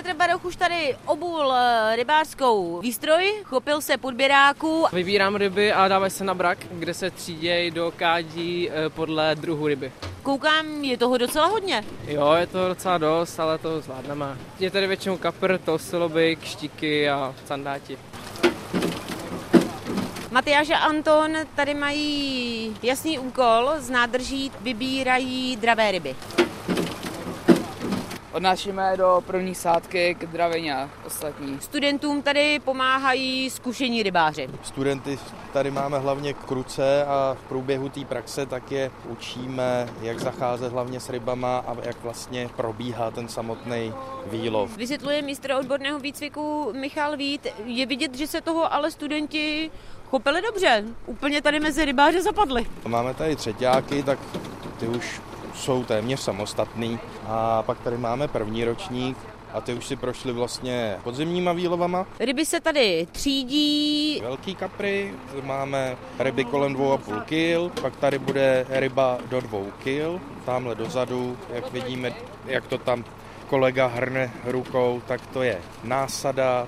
Petr Baroch už tady obul rybářskou výstroj, chopil se podběráku. Vybírám ryby a dávají se na brak, kde se třídějí do kádí podle druhu ryby. Koukám, je toho docela hodně. Jo, je to docela dost, ale to zvládneme. Je tady většinou kapr, tousloby, kštíky a sandáti. Matyáš a Anton tady mají jasný úkol, z nádrží vybírají dravé ryby. Odnášíme do první sádky k dravině a ostatní. Studentům tady pomáhají zkušení rybáři. Studenty tady máme hlavně k ruce a v průběhu té praxe tak je učíme, jak zacházet hlavně s rybama a jak vlastně probíhá ten samotný výlov. Vysvětluje mistr odborného výcviku Michal Vít. Je vidět, že se toho ale studenti chopili dobře. Úplně tady mezi rybáře zapadli. Máme tady třeťáky, tak ty už jsou téměř samostatný. A pak tady máme první ročník a ty už si prošli vlastně podzemníma výlovama. Ryby se tady třídí. Velký kapry, máme ryby kolem 2,5 kg, pak tady bude ryba do 2 kg. Tamhle dozadu, jak vidíme, jak to tam kolega hrne rukou, tak to je násada.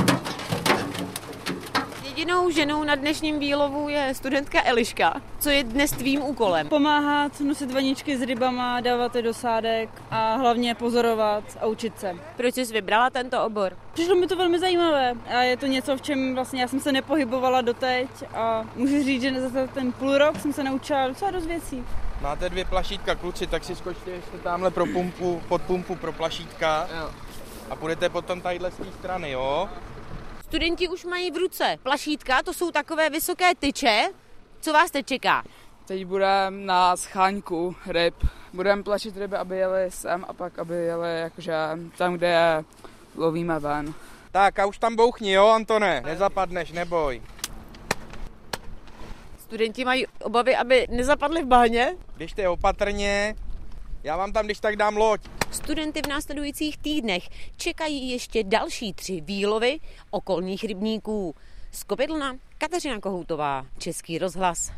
Jedinou ženou na dnešním výlovu je studentka Eliška. Co je dnes tvým úkolem? Pomáhat, nosit vaničky s rybama, dávat je do sádek a hlavně pozorovat a učit se. Proč jsi vybrala tento obor? Přišlo mi to velmi zajímavé a je to něco, v čem vlastně já jsem se nepohybovala doteď a můžu říct, že za ten půl rok jsem se naučila docela dost věcí. Máte 2 plašítka, kluci, tak si skočte ještě tamhle pro pumpu, pod pumpu pro plašítka a půjdete potom tadyhle z té strany, jo? Studenti už mají v ruce plašítka, to jsou takové vysoké tyče. Co vás teď čeká? Teď budeme na scháňku ryb. Budeme tlačit ryby, aby jeli sem a pak, aby jeli jakože tam, kde je lovíme ven. Tak a už tam bouchni, jo, Antone? Nezapadneš, neboj. Studenti mají obavy, aby nezapadli v bahně. Běžte opatrně, já vám tam když tak dám loď. Studenty v následujících týdnech čekají ještě další 3 výlovy okolních rybníků. Z Kopidlna Kateřina Kohoutová, Český rozhlas.